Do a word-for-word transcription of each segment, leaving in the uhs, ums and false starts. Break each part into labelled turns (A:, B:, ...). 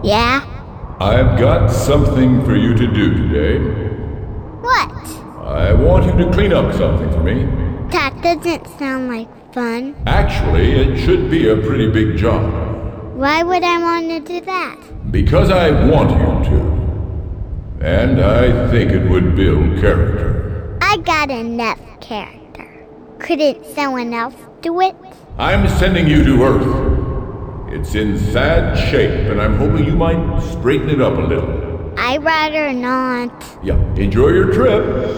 A: Yeah?
B: I've got something for you to do today.
A: What?
B: I want you to clean up something for me.
A: That doesn't sound like fun.
B: Actually, it should be a pretty big job.
A: Why would I want to do that?
B: Because I want you to. And I think it would build character.
A: I got enough character. Couldn't someone else do it?
B: I'm sending you to Earth. It's in sad shape, and I'm hoping you might straighten it up a little.
A: I'd rather not.
B: Yeah, enjoy your trip.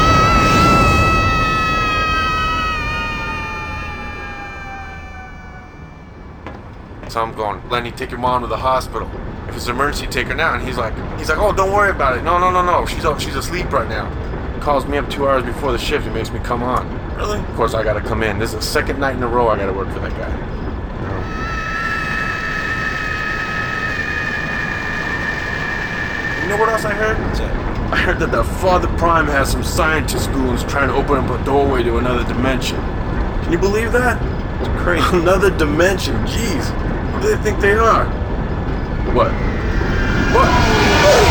C: So I'm going, Lenny, take your mom to the hospital. If it's an emergency, take her now. And he's like, he's like, oh, don't worry about it. No, no, no, no. She's she's asleep right now. Calls me up two hours before the shift and makes me come on. Really? Of course, I gotta come in. This is the second night in a row I gotta work for that guy. You know what else I heard? What's that? I heard that the Father Prime has some scientist goons trying to open up a doorway to another dimension. Can you believe that? It's crazy. Another dimension. Jeez. Who do they think they are? What? What?